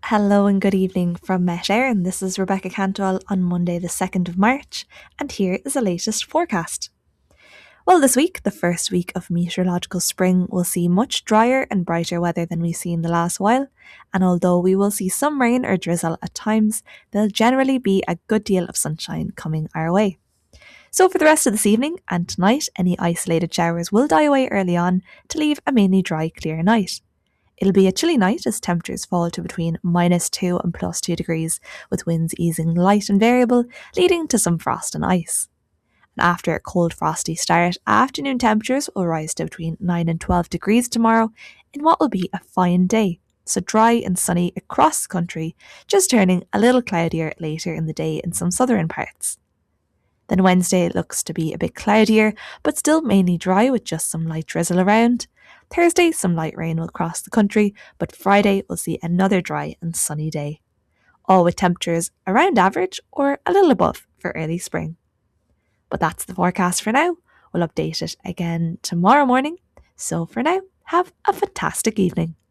Hello and good evening from Met Éireann. This is Rebecca Cantwell on Monday, the 2nd of March, and here is the latest forecast. Well, this week, the first week of meteorological spring, will see much drier and brighter weather than we've seen the last while, and although we will see some rain or drizzle at times, there'll generally be a good deal of sunshine coming our way. So, for the rest of this evening and tonight, any isolated showers will die away early on to leave a mainly dry, clear night. It'll be a chilly night as temperatures fall to between -2 and +2 degrees, with winds easing light and variable, leading to some frost and ice. And after a cold, frosty start, afternoon temperatures will rise to between 9 and 12 degrees tomorrow in what will be a fine day. So dry and sunny across the country, just turning a little cloudier later in the day in some southern parts. Then Wednesday looks to be a bit cloudier, but still mainly dry with just some light drizzle around. Thursday, some light rain will cross the country, but Friday will see another dry and sunny day. All with temperatures around average or a little above for early spring. But that's the forecast for now. We'll update it again tomorrow morning. So for now, have a fantastic evening.